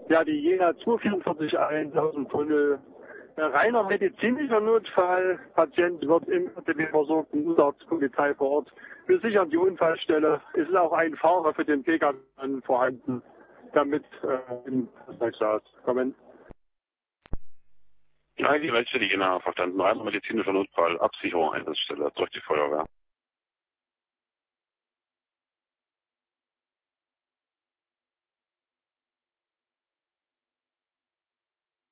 Ja, die Jena 244-1 aus dem Tunnel. Ein reiner medizinischer Notfall. Patient wird im RTW versorgt, Notarzt, Polizei vor Ort. Wir sichern die Unfallstelle. Es ist auch ein Fahrer für den Pkw vorhanden, damit im Fahrzeug kommen. Ja, die Leitstelle Jena verstanden. Reiner medizinischer Notfall, Absicherung, Einsatzstelle durch die Feuerwehr.